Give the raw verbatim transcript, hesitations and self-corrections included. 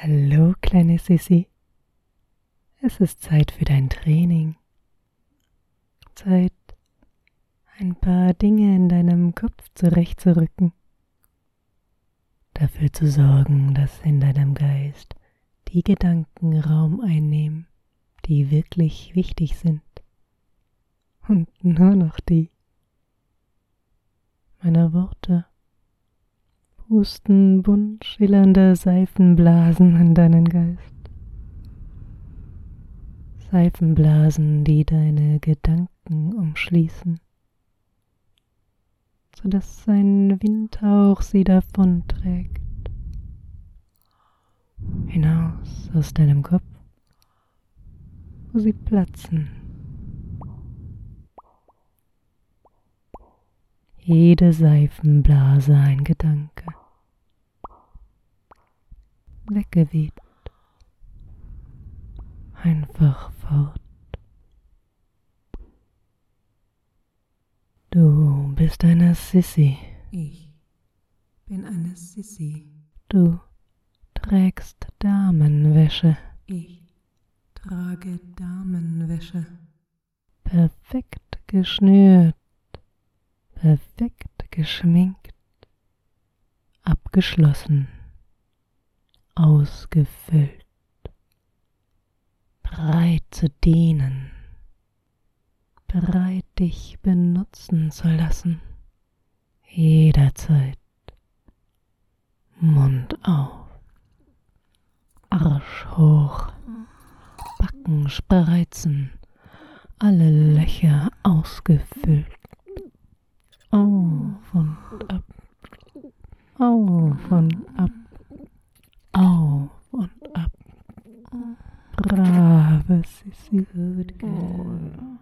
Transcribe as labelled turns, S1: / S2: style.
S1: Hallo, kleine Sissi. Es ist Zeit für dein Training. Zeit, ein paar Dinge in deinem Kopf zurechtzurücken. Dafür zu sorgen, dass in deinem Geist die Gedanken Raum einnehmen, die wirklich wichtig sind. Und nur noch die. Meiner Worte pusten bunt schillernde Seifenblasen in deinen Geist. Seifenblasen, die deine Gedanken umschließen, sodass ein Windhauch sie davonträgt. Hinaus aus deinem Kopf, wo sie platzen. Jede Seifenblase ein Gedanke, weggeweht, einfach fort. Du bist eine Sissi.
S2: Ich bin eine Sissi.
S1: Du trägst Damenwäsche.
S2: Ich trage Damenwäsche.
S1: Perfekt geschnürt, perfekt geschminkt, abgeschlossen, ausgefüllt, bereit zu dienen, bereit dich benutzen zu lassen, jederzeit. Mund auf, Arsch hoch, Backen spreizen, alle Löcher ausgefüllt. Auf und ab, auf und ab, auf und ab. Brave Sissi.
S2: Good girl.